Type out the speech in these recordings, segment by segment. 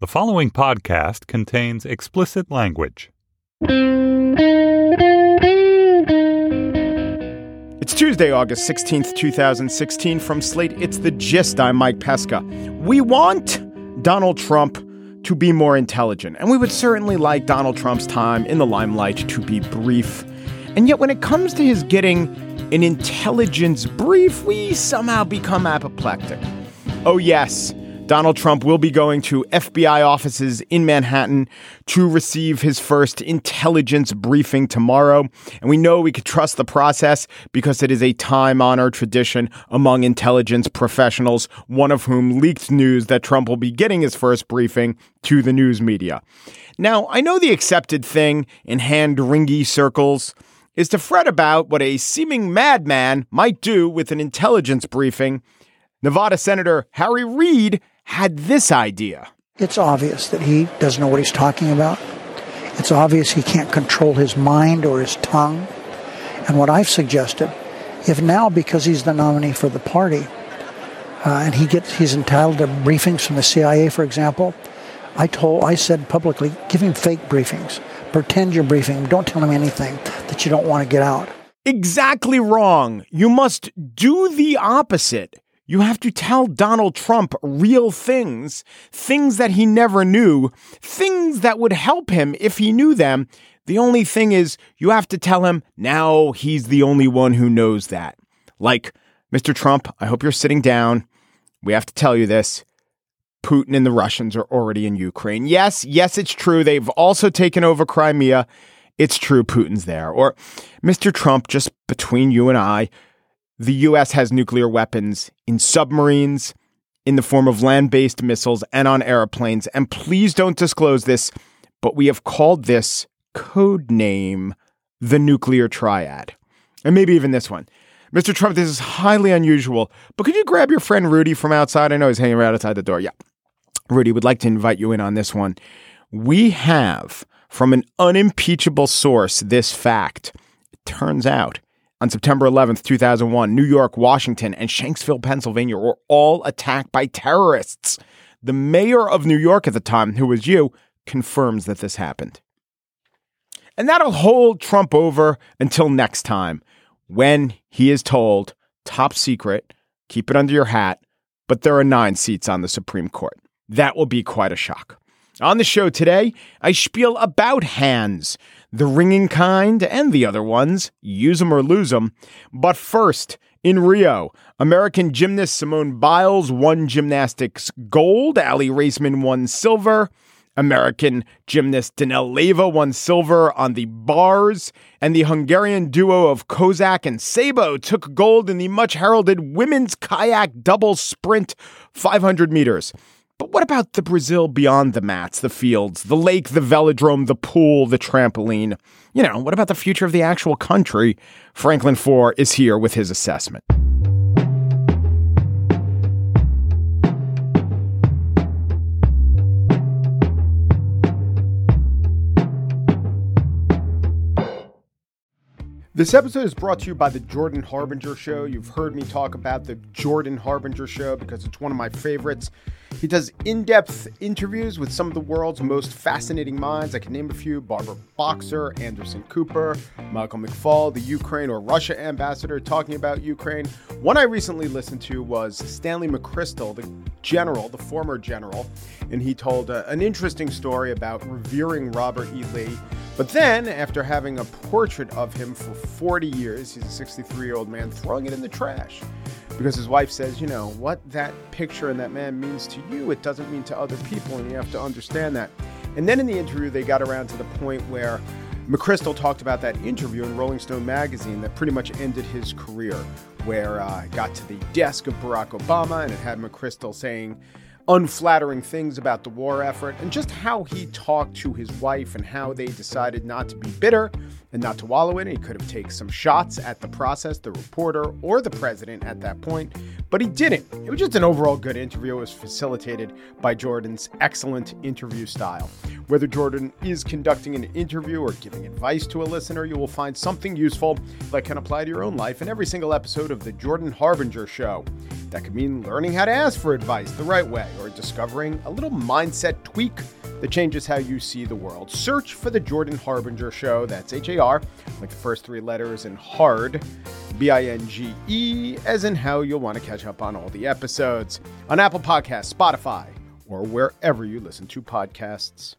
The following podcast contains explicit language. It's Tuesday, August 16th, 2016. From Slate, it's The Gist. I'm Mike Pesca. We want Donald Trump to be more intelligent, and we would certainly like Donald Trump's time in the limelight to be brief. And yet when it comes to his getting an intelligence brief, we somehow become apoplectic. Oh, yes. Donald Trump will be going to FBI offices in Manhattan to receive his first intelligence briefing tomorrow. And we know we could trust the process because it is a time-honored tradition among intelligence professionals, one of whom leaked news that Trump will be getting his first briefing to the news media. Now, I know the accepted thing in hand-wringy circles is to fret about what a seeming madman might do with an intelligence briefing. Nevada Senator Harry Reid had this idea. It's obvious that he doesn't know what he's talking about. It's obvious he can't control his mind or his tongue. And what I've suggested, if now, because he's the nominee for the party, and he's entitled to briefings from the CIA, for example, I said publicly, give him fake briefings. Pretend you're briefing him. Don't tell him anything that you don't want to get out. Exactly wrong. You must do the opposite. You have to tell Donald Trump real things, things that he never knew, things that would help him if he knew them. The only thing is you have to tell him now he's the only one who knows that. Like, Mr. Trump, I hope you're sitting down. We have to tell you this. Putin and the Russians are already in Ukraine. Yes, it's true. They've also taken over Crimea. It's true. Putin's there. Or, Mr. Trump, just between you and I, the U.S. has nuclear weapons in submarines, in the form of land-based missiles, and on airplanes. And please don't disclose this, but we have called this code name the nuclear triad. And maybe even this one. Mr. Trump, this is highly unusual, but could you grab your friend Rudy from outside? I know he's hanging around outside the door. Yeah. Rudy, would like to invite you in on this one. We have, from an unimpeachable source, this fact. It turns out, on September 11th, 2001, New York, Washington, and Shanksville, Pennsylvania were all attacked by terrorists. The mayor of New York at the time, who was you, confirms that this happened. And that'll hold Trump over until next time, when he is told, top secret, keep it under your hat, but there are 9 seats on the Supreme Court. That will be quite a shock. On the show today, I spiel about hands, the ringing kind and the other ones, use them or lose them. But first, in Rio, American gymnast Simone Biles won gymnastics gold, Ali Raisman won silver, American gymnast Danel Leyva won silver on the bars, and the Hungarian duo of Kozak and Sabo took gold in the much heralded women's kayak double sprint 500 meters. But what about the Brazil beyond the mats, the fields, the lake, the velodrome, the pool, the trampoline? What about the future of the actual country? Franklin Foer is here with his assessment. This episode is brought to you by the Jordan Harbinger Show. You've heard me talk about the Jordan Harbinger Show because it's one of my favorites. He does in-depth interviews with some of the world's most fascinating minds. I can name a few: Barbara Boxer, Anderson Cooper, Michael McFaul, the Ukraine or Russia ambassador talking about Ukraine. One I recently listened to was Stanley McChrystal, the former general, and he told an interesting story about revering Robert E. Lee. But then, after having a portrait of him for 40 years, he's a 63-year-old man, throwing it in the trash. Because his wife says, what that picture and that man means to you, it doesn't mean to other people, and you have to understand that. And then in the interview, they got around to the point where McChrystal talked about that interview in Rolling Stone magazine that pretty much ended his career, where it got to the desk of Barack Obama, and it had McChrystal saying unflattering things about the war effort, and just how he talked to his wife and how they decided not to be bitter and not to wallow in it. He could have taken some shots at the process, the reporter, or the president at that point, but he didn't. It was just an overall good interview. It was facilitated by Jordan's excellent interview style. Whether Jordan is conducting an interview or giving advice to a listener, you will find something useful that can apply to your own life in every single episode of The Jordan Harbinger Show. That could mean learning how to ask for advice the right way or discovering a little mindset tweak that changes how you see the world. Search for The Jordan Harbinger Show. That's H-A-R, like the first three letters, and hard, B-I-N-G-E, as in how you'll want to catch up on all the episodes on Apple Podcasts, Spotify, or wherever you listen to podcasts.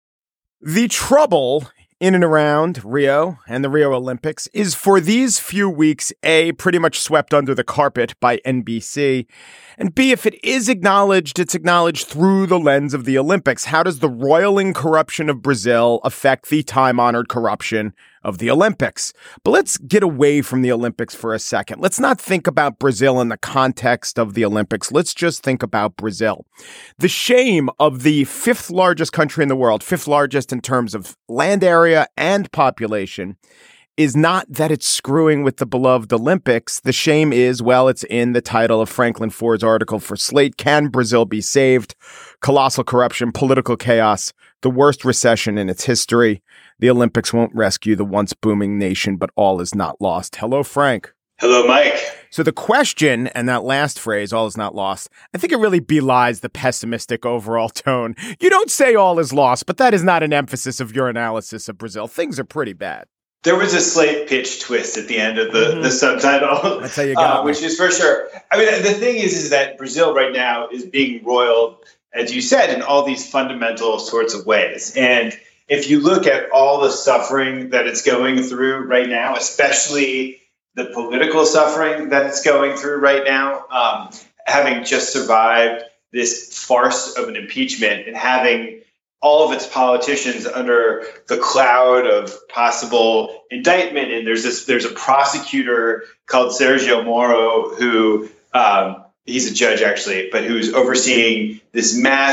The trouble in and around Rio and the Rio Olympics is for these few weeks, A, pretty much swept under the carpet by NBC, and B, if it is acknowledged, it's acknowledged through the lens of the Olympics. How does the roiling corruption of Brazil affect the time-honored corruption of the Olympics? But let's get away from the Olympics for a second. Let's not think about Brazil in the context of the Olympics. Let's just think about Brazil. The shame of the fifth largest country in the world, fifth largest in terms of land area and population, is not that it's screwing with the beloved Olympics. The shame is, well, it's in the title of Franklin Ford's article for Slate, Can Brazil Be Saved? Colossal corruption, political chaos, the worst recession in its history. The Olympics won't rescue the once booming nation, but all is not lost. Hello, Frank. Hello, Mike. So the question, and that last phrase, all is not lost, I think it really belies the pessimistic overall tone. You don't say all is lost, but that is not an emphasis of your analysis of Brazil. Things are pretty bad. There was a slight pitch twist at the end of the subtitle. That's how you got which is for sure. I mean, the thing is that Brazil right now is being roiled, as you said, in all these fundamental sorts of ways. And if you look at all the suffering that it's going through right now, especially the political suffering that it's going through right now, having just survived this farce of an impeachment and having all of its politicians under the cloud of possible indictment. And there's a prosecutor called Sergio Moro who he's a judge actually, but who's overseeing this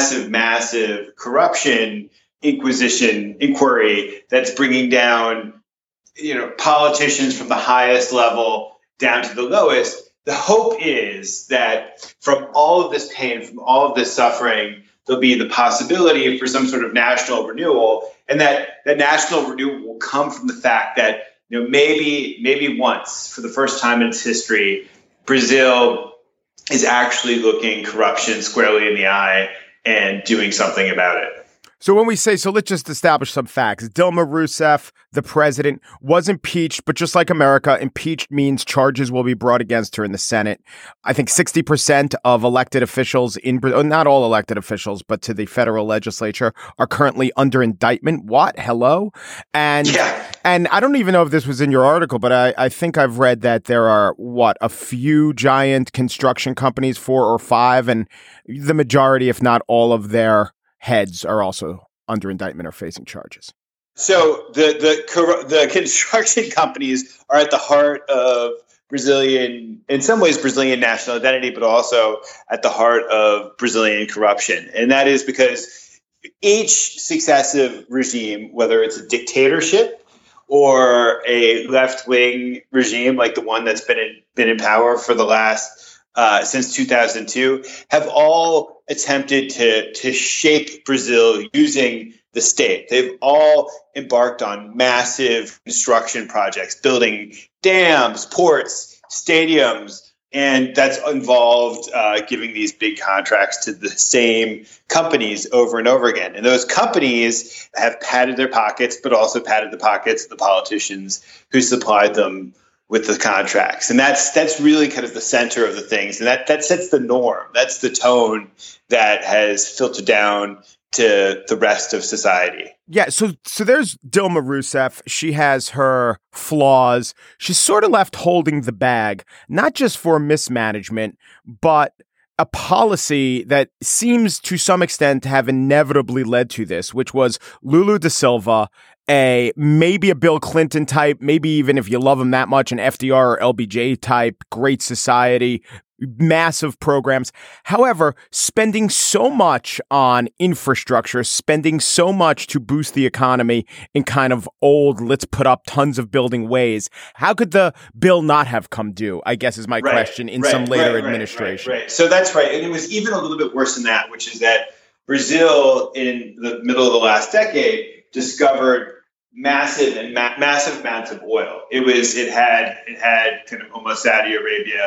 massive corruption inquiry that's bringing down, politicians from the highest level down to the lowest. The hope is that from all of this pain, from all of this suffering, there'll be the possibility for some sort of national renewal, and that national renewal will come from the fact that maybe once, for the first time in its history, Brazil is actually looking corruption squarely in the eye and doing something about it. So when we say, so let's just establish some facts. Dilma Rousseff, the president, was impeached, but just like America, impeached means charges will be brought against her in the Senate. I think 60% of elected officials in Brazil, not all elected officials, but to the federal legislature, are currently under indictment. What? Hello? And I don't even know if this was in your article, but I think I've read that there are, a few giant construction companies, 4 or 5, and the majority, if not all of their heads are also under indictment or facing charges. So the construction companies are at the heart of in some ways, Brazilian national identity, but also at the heart of Brazilian corruption. And that is because each successive regime, whether it's a dictatorship or a left-wing regime like the one that's been in power for the last since 2002, have all attempted to shape Brazil using the state. They've all embarked on massive construction projects, building dams, ports, stadiums, and that's involved giving these big contracts to the same companies over and over again. And those companies have padded their pockets, but also padded the pockets of the politicians who supplied them with the contracts. And that's really kind of the center of the things. And that sets the norm. That's the tone that has filtered down to the rest of society. Yeah, so there's Dilma Rousseff. She has her flaws. She's sort of left holding the bag, not just for mismanagement, but a policy that seems to some extent to have inevitably led to this, which was Lula da Silva, maybe a Bill Clinton type, maybe even if you love him that much, an FDR or LBJ type, great society, massive programs. However, spending so much on infrastructure, spending so much to boost the economy in kind of old, let's put up tons of building ways. How could the bill not have come due, I guess is my question, in some later administration. Right. So that's right. And it was even a little bit worse than that, which is that Brazil in the middle of the last decade discovered massive amounts of oil. It had kind of almost Saudi Arabia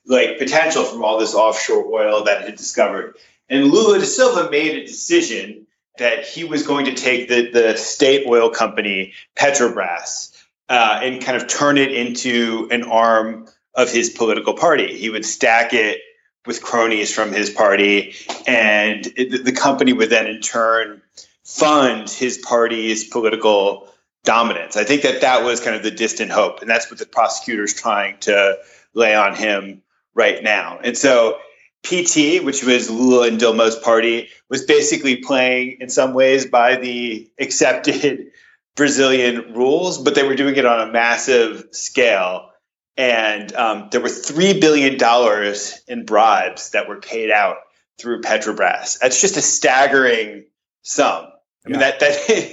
potential from all this offshore oil that it had discovered. And Lula da Silva made a decision that he was going to take the state oil company Petrobras and kind of turn it into an arm of his political party. He would stack it with cronies from his party, and the company would then in turn fund his party's political dominance. I think that was kind of the distant hope, and that's what the prosecutor's trying to lay on him right now. And so PT, which was Lula and Dilma's party, was basically playing in some ways by the accepted Brazilian rules, but they were doing it on a massive scale. And there were $3 billion in bribes that were paid out through Petrobras. That's just a staggering sum. I mean, that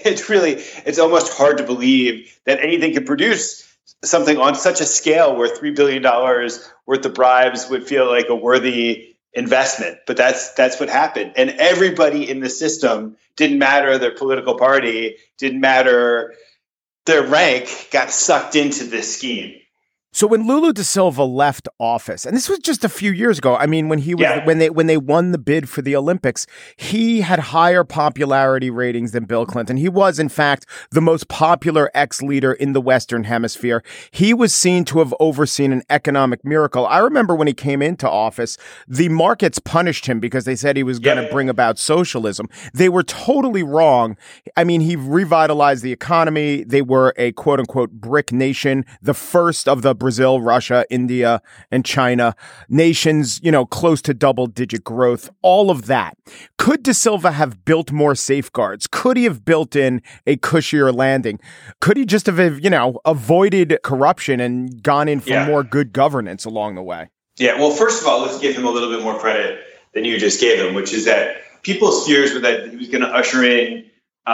it's almost hard to believe that anything could produce something on such a scale where $3 billion worth of bribes would feel like a worthy investment. But that's what happened. And everybody in the system, didn't matter their political party, didn't matter their rank, got sucked into this scheme. So when Lula da Silva left office, and this was just a few years ago, I mean, when he was when they won the bid for the Olympics, he had higher popularity ratings than Bill Clinton. He was, in fact, the most popular ex-leader in the Western Hemisphere. He was seen to have overseen an economic miracle. I remember when he came into office, the markets punished him because they said he was going to bring about socialism. They were totally wrong. I mean, he revitalized the economy. They were a quote-unquote BRIC nation, the first of the Brazil, Russia, India, and China, nations, close to double-digit growth, all of that. Could da Silva have built more safeguards? Could he have built in a cushier landing? Could he just have, avoided corruption and gone in for more good governance along the way? Yeah, well, first of all, let's give him a little bit more credit than you just gave him, which is that people's fears were that he was going to usher in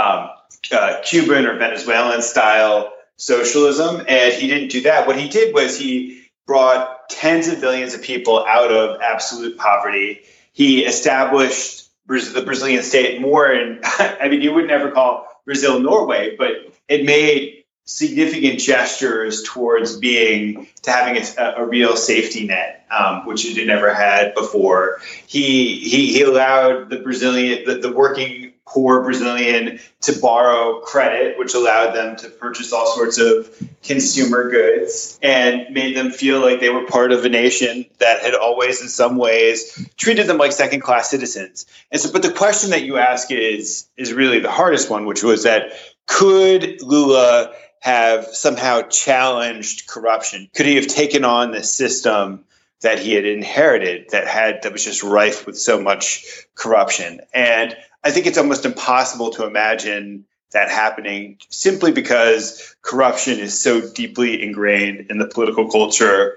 Cuban or Venezuelan style socialism, and he didn't do that. What he did was he brought tens of millions of people out of absolute poverty. He established the Brazilian state more, and I mean, you would never call Brazil Norway, but it made significant gestures towards having a real safety net, which it had never had before. He allowed the working poor Brazilian to borrow credit, which allowed them to purchase all sorts of consumer goods and made them feel like they were part of a nation that had always, in some ways, treated them like second-class citizens. And so, but the question that you ask is really the hardest one, which was that could Lula have somehow challenged corruption? Could he have taken on the system that he had inherited that was just rife with so much corruption? And I think it's almost impossible to imagine that happening simply because corruption is so deeply ingrained in the political culture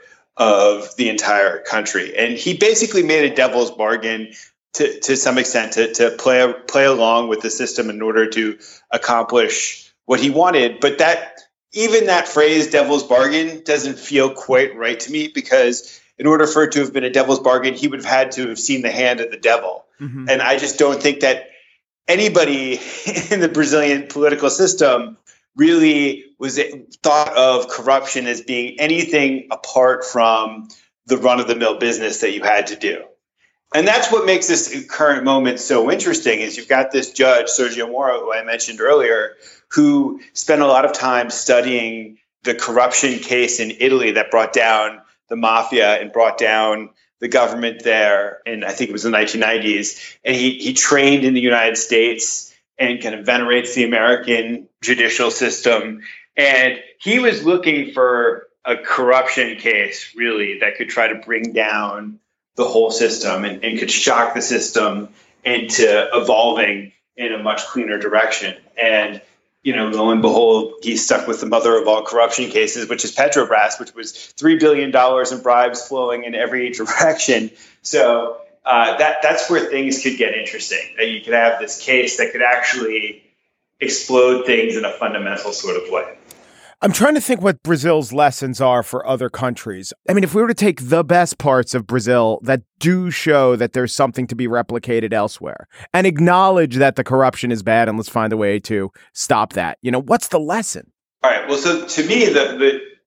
of the entire country. And he basically made a devil's bargain to some extent to play along with the system in order to accomplish what he wanted. But even that phrase, devil's bargain, doesn't feel quite right to me, because in order for it to have been a devil's bargain, he would have had to have seen the hand of the devil. Mm-hmm. And I just don't think that anybody in the Brazilian political system really thought of corruption as being anything apart from the run-of-the-mill business that you had to do. And that's what makes this current moment so interesting, is you've got this judge, Sergio Moro, who I mentioned earlier, who spent a lot of time studying the corruption case in Italy that brought down the mafia and brought down the government there, and I think it was the 1990s. And he trained in the United States and kind of venerates the American judicial system. And he was looking for a corruption case, really, that could try to bring down the whole system and could shock the system into evolving in a much cleaner direction. And lo and behold, he's stuck with the mother of all corruption cases, which is Petrobras, which was $3 billion in bribes flowing in every direction. So that's where things could get interesting. That you could have this case that could actually explode things in a fundamental sort of way. I'm trying to think what Brazil's lessons are for other countries. I mean, if we were to take the best parts of Brazil that do show that there's something to be replicated elsewhere and acknowledge that the corruption is bad and let's find a way to stop that, what's the lesson? All right. Well, so to me,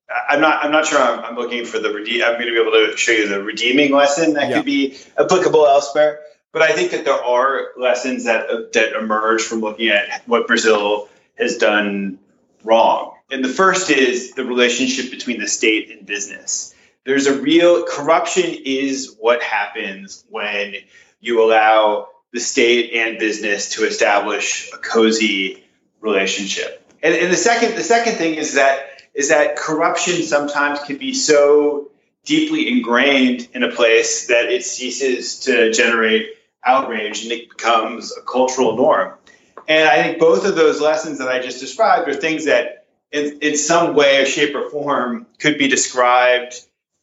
I'm not sure I'm looking for I'm going to be able to show you the redeeming lesson that could be applicable elsewhere. But I think that there are lessons that emerge from looking at what Brazil has done wrong. And the first is the relationship between the state and business. There's a real corruption is what happens when you allow the state and business to establish a cozy relationship. And the second thing is that corruption sometimes can be so deeply ingrained in a place that it ceases to generate outrage and it becomes a cultural norm. And I think both of those lessons that I just described are things that in some way, shape, or form could be described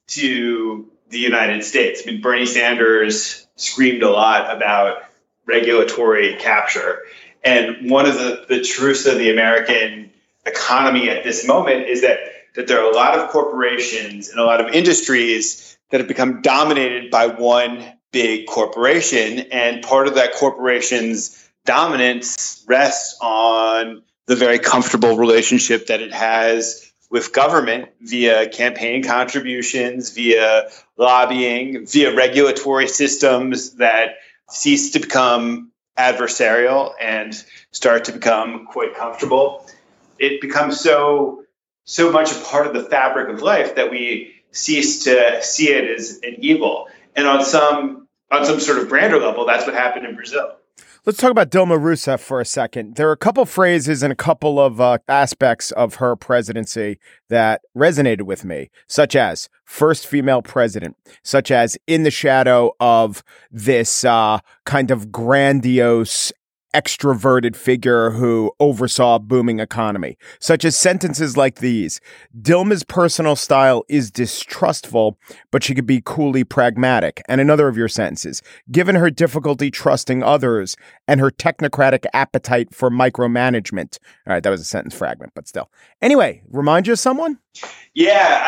to the United States. I mean, Bernie Sanders screamed a lot about regulatory capture. And one of the truths of the American economy at this moment is that there are a lot of corporations and a lot of industries that have become dominated by one big corporation. And part of that corporation's dominance rests on the very comfortable relationship that it has with government via campaign contributions, via lobbying, via regulatory systems that cease to become adversarial and start to become quite comfortable. It becomes so much a part of the fabric of life that we cease to see it as an evil. And on some sort of grander level, that's what happened in Brazil. Let's talk about Dilma Rousseff for a second. There are a couple phrases and a couple of aspects of her presidency that resonated with me, such as first female president, such as in the shadow of this kind of grandiose extroverted figure who oversaw a booming economy, such as sentences like these. Dilma's personal style is distrustful, but she could be coolly pragmatic. And another of your sentences, given her difficulty trusting others and her technocratic appetite for micromanagement. All right, that was a sentence fragment, but still. Anyway, remind you of someone? Yeah,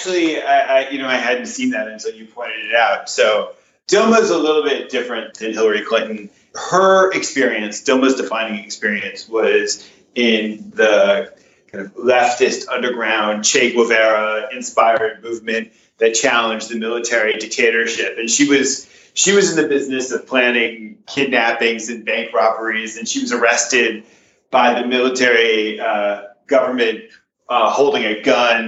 I hadn't seen that until you pointed it out. So Dilma's a little bit different than Hillary Clinton. Her experience, Dilma's defining experience, was in the kind of leftist underground Che Guevara inspired movement that challenged the military dictatorship. And she was in the business of planning kidnappings and bank robberies, and she was arrested by the military government holding a gun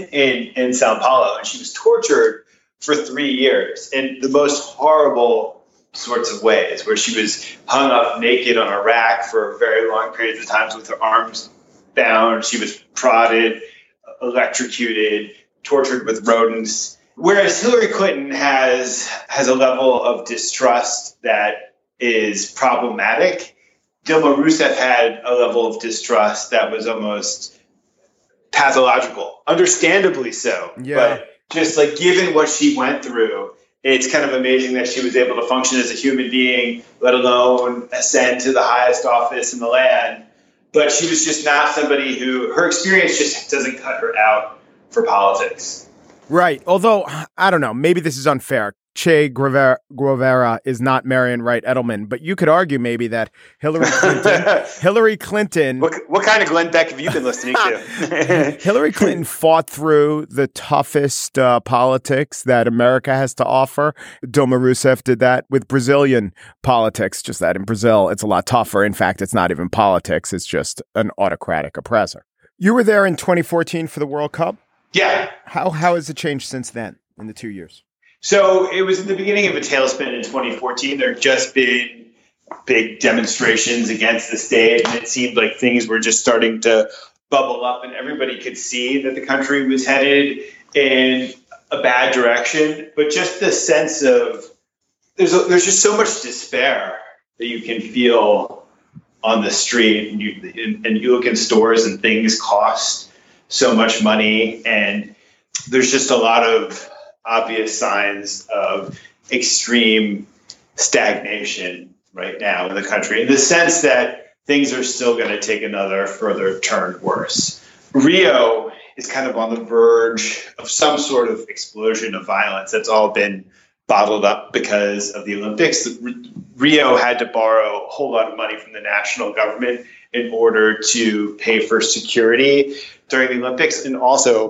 in Sao Paulo, and she was tortured for 3 years in the most horrible sorts of ways, where she was hung up naked on a rack for very long periods of times with her arms bound. She was prodded, electrocuted, tortured with rodents. Whereas Hillary Clinton has a level of distrust that is problematic, Dilma Rousseff had a level of distrust that was almost pathological, understandably so. Yeah. But just like given what she went through, it's kind of amazing that she was able to function as a human being, let alone ascend to the highest office in the land. But she was just not somebody her experience just doesn't cut her out for politics. Right. Although, I don't know, maybe this is unfair. Che Guevara is not Marion Wright Edelman, but you could argue maybe that Hillary Clinton. What kind of Glenn Beck have you been listening to? Hillary Clinton fought through the toughest politics that America has to offer. Dilma Rousseff did that with Brazilian politics, just that in Brazil, it's a lot tougher. In fact, it's not even politics. It's just an autocratic oppressor. You were there in 2014 for the World Cup? Yeah. How has it changed since then in the 2 years? So it was in the beginning of a tailspin in 2014. There had just been big demonstrations against the state, and it seemed like things were just starting to bubble up, and everybody could see that the country was headed in a bad direction. But just the sense of there's just so much despair that you can feel on the street, and you look in stores and things cost so much money, and there's just a lot of obvious signs of extreme stagnation right now in the country, in the sense that things are still going to take another further turn worse. Rio is kind of on the verge of some sort of explosion of violence that's all been bottled up because of the Olympics. Rio had to borrow a whole lot of money from the national government in order to pay for security during the Olympics. And also,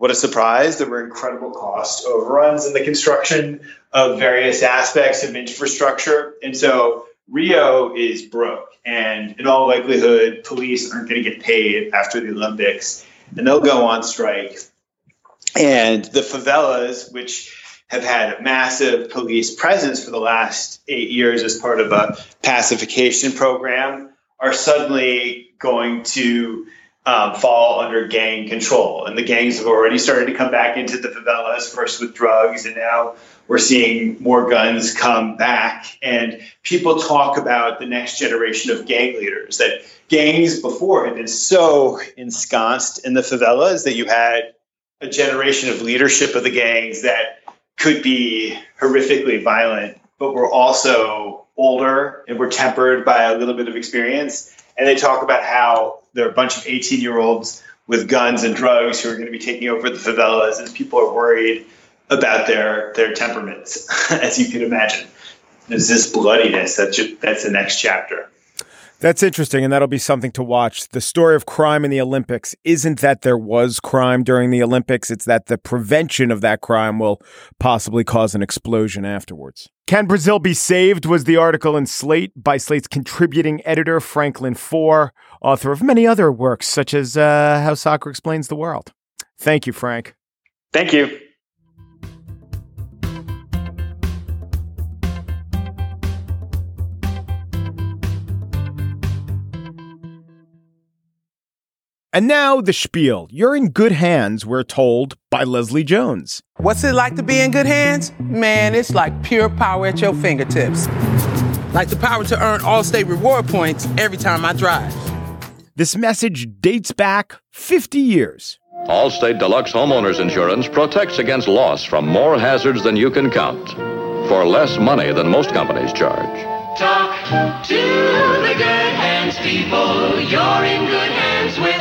what a surprise. There were incredible cost overruns in the construction of various aspects of infrastructure. And so Rio is broke. And in all likelihood, police aren't going to get paid after the Olympics. And they'll go on strike. And the favelas, which have had a massive police presence for the last 8 years as part of a pacification program, are suddenly going to fall under gang control. And the gangs have already started to come back into the favelas, first with drugs, and now we're seeing more guns come back. And people talk about the next generation of gang leaders, that gangs before had been so ensconced in the favelas that you had a generation of leadership of the gangs that could be horrifically violent, but were also older and were tempered by a little bit of experience. And they talk about how there are a bunch of 18-year-olds with guns and drugs who are going to be taking over the favelas, and people are worried about their temperaments, as you can imagine. There's this bloodiness. That's the next chapter. That's interesting, and that'll be something to watch. The story of crime in the Olympics isn't that there was crime during the Olympics. It's that the prevention of that crime will possibly cause an explosion afterwards. Can Brazil be saved was the article in Slate by Slate's contributing editor, Franklin Foer, author of many other works, such as How Soccer Explains the World. Thank you, Frank. Thank you. And now the spiel. You're in good hands, we're told, by Leslie Jones. What's it like to be in good hands? Man, it's like pure power at your fingertips. Like the power to earn Allstate reward points every time I drive. This message dates back 50 years. Allstate Deluxe Homeowners Insurance protects against loss from more hazards than you can count, for less money than most companies charge. Talk to the good hands people. You're in good hands with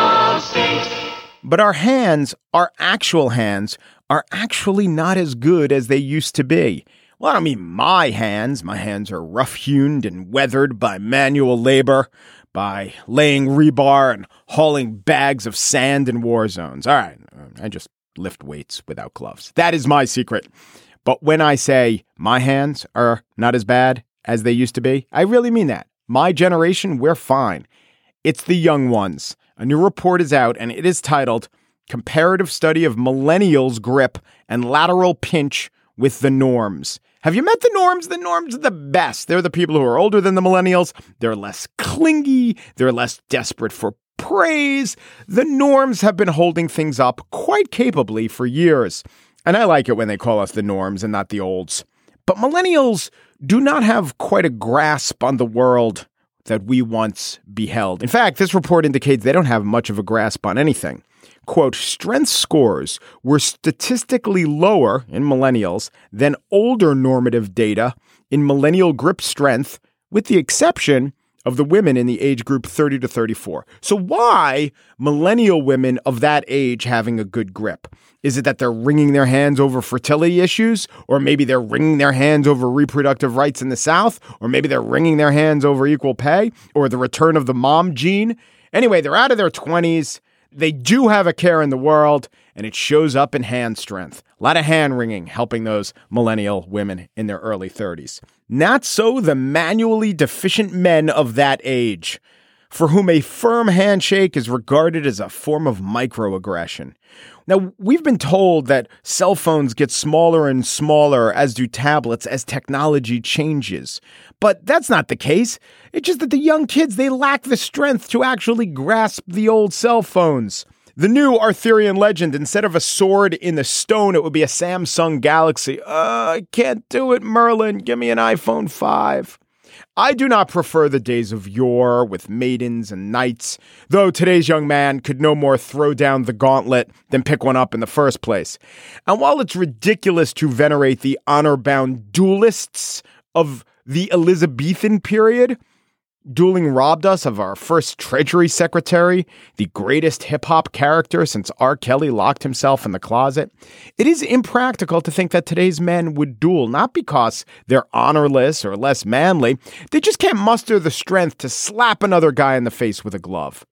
Allstate. But our hands, our actual hands, are actually not as good as they used to be. Well, I don't mean my hands. My hands are rough-hewn and weathered by manual labor, by laying rebar and hauling bags of sand in war zones. All right, I just lift weights without gloves. That is my secret. But when I say my hands are not as bad as they used to be, I really mean that. My generation, we're fine. It's the young ones. A new report is out, and it is titled Comparative Study of Millennials' Grip and Lateral Pinch with the Norms. Have you met the norms? The norms are the best. They're the people who are older than the millennials. They're less clingy. They're less desperate for praise. The norms have been holding things up quite capably for years. And I like it when they call us the norms and not the olds. But millennials do not have quite a grasp on the world that we once beheld. In fact, this report indicates they don't have much of a grasp on anything. Quote, strength scores were statistically lower in millennials than older normative data in millennial grip strength, with the exception of the women in the age group 30 to 34. So why millennial women of that age having a good grip? Is it that they're wringing their hands over fertility issues? Or maybe they're wringing their hands over reproductive rights in the South? Or maybe they're wringing their hands over equal pay? Or the return of the mom gene? Anyway, they're out of their 20s. They do have a care in the world, and it shows up in hand strength. A lot of hand wringing helping those millennial women in their early 30s. Not so the manually deficient men of that age, for whom a firm handshake is regarded as a form of microaggression. Now, we've been told that cell phones get smaller and smaller, as do tablets, as technology changes. But that's not the case. It's just that the young kids, they lack the strength to actually grasp the old cell phones. The new Arthurian legend, instead of a sword in the stone, it would be a Samsung Galaxy. I can't do it, Merlin. Give me an iPhone 5. I do not prefer the days of yore with maidens and knights, though today's young man could no more throw down the gauntlet than pick one up in the first place. And while it's ridiculous to venerate the honor-bound duelists of the Elizabethan period, dueling robbed us of our first Treasury Secretary, the greatest hip-hop character since R. Kelly locked himself in the closet. It is impractical to think that today's men would duel, not because they're honorless or less manly. They just can't muster the strength to slap another guy in the face with a glove.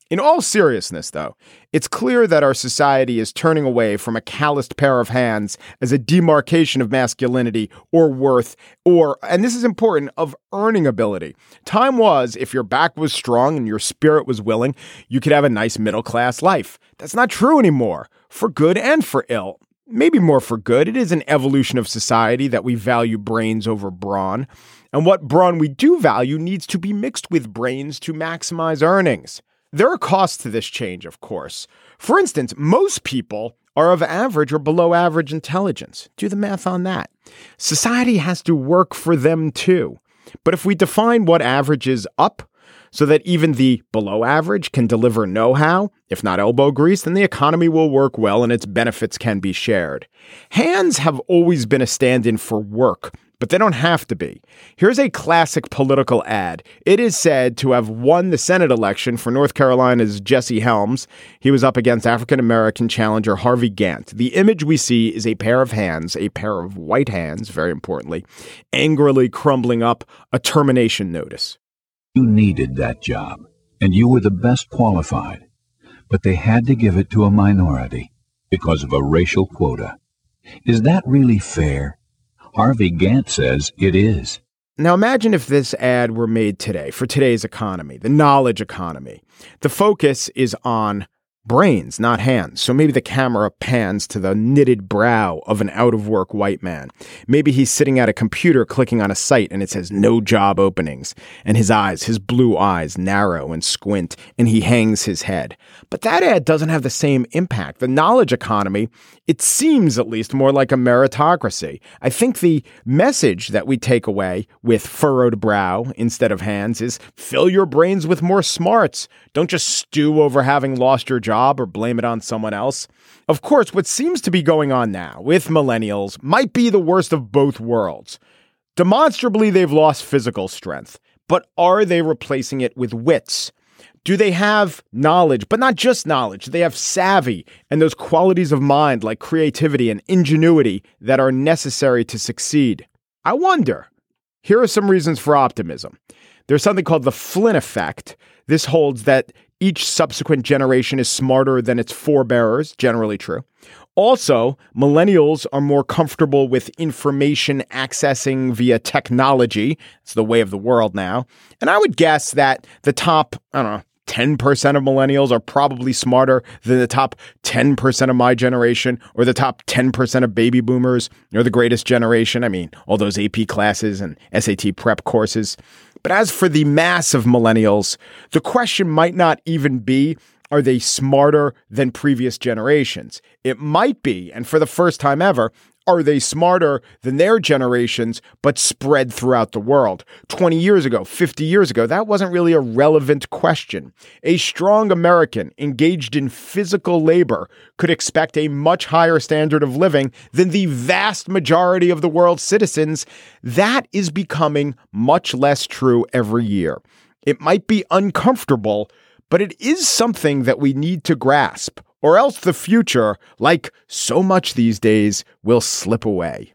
In all seriousness, though, it's clear that our society is turning away from a calloused pair of hands as a demarcation of masculinity or worth or, and this is important, of earning ability. Time was, if your back was strong and your spirit was willing, you could have a nice middle-class life. That's not true anymore, for good and for ill. Maybe more for good. It is an evolution of society that we value brains over brawn. And what brawn we do value needs to be mixed with brains to maximize earnings. There are costs to this change, of course. For instance, most people are of average or below average intelligence. Do the math on that. Society has to work for them too. But if we define what average is up, so that even the below average can deliver know-how, if not elbow grease, then the economy will work well and its benefits can be shared. Hands have always been a stand-in for work, but they don't have to be. Here's a classic political ad. It is said to have won the Senate election for North Carolina's Jesse Helms. He was up against African-American challenger Harvey Gantt. The image we see is a pair of hands, a pair of white hands, very importantly, angrily crumbling up a termination notice. You needed that job, and you were the best qualified, but they had to give it to a minority because of a racial quota. Is that really fair? Harvey Gantt says it is. Now imagine if this ad were made today for today's economy, the knowledge economy. The focus is on brains, not hands. So maybe the camera pans to the knitted brow of an out-of-work white man. Maybe he's sitting at a computer clicking on a site and it says no job openings. And his eyes, his blue eyes, narrow and squint, and he hangs his head. But that ad doesn't have the same impact. The knowledge economy, it seems at least more like a meritocracy. I think the message that we take away with furrowed brow instead of hands is fill your brains with more smarts. Don't just stew over having lost your job or blame it on someone else. Of course, what seems to be going on now with millennials might be the worst of both worlds. Demonstrably, they've lost physical strength, but are they replacing it with wits? Do they have knowledge, but not just knowledge? They have savvy and those qualities of mind like creativity and ingenuity that are necessary to succeed. I wonder. Here are some reasons for optimism. There's something called the Flynn effect. This holds that each subsequent generation is smarter than its forebearers, generally true. Also, millennials are more comfortable with information accessing via technology. It's the way of the world now. And I would guess that the top, 10% of millennials are probably smarter than the top 10% of my generation or the top 10% of baby boomers or the greatest generation. I mean, all those AP classes and SAT prep courses. But as for the mass of millennials, the question might not even be, are they smarter than previous generations? It might be, and for the first time ever, are they smarter than their generations, but spread throughout the world? 20 years ago, 50 years ago, that wasn't really a relevant question. A strong American engaged in physical labor could expect a much higher standard of living than the vast majority of the world's citizens. That is becoming much less true every year. It might be uncomfortable, but it is something that we need to grasp. Or else the future, like so much these days, will slip away.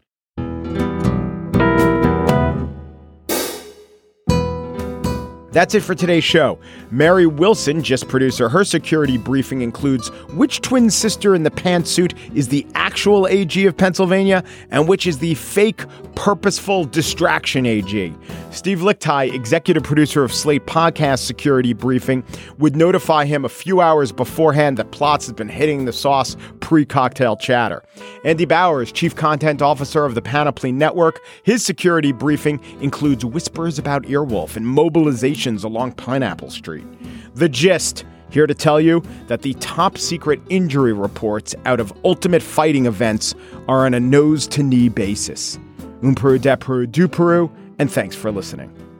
That's it for today's show. Mary Wilson, just producer, her security briefing includes which twin sister in the pantsuit is the actual AG of Pennsylvania and which is the fake, purposeful distraction AG. Steve Lickteig, executive producer of Slate Podcast Security Briefing, would notify him a few hours beforehand that Plots has been hitting the sauce pre-cocktail chatter. Andy Bowers, chief content officer of the Panoply Network, his security briefing includes whispers about Earwolf and mobilization along Pineapple Street. The Gist, here to tell you that the top secret injury reports out of Ultimate Fighting events are on a nose-to-knee basis. Un Peru, de Peru, du Peru, and thanks for listening.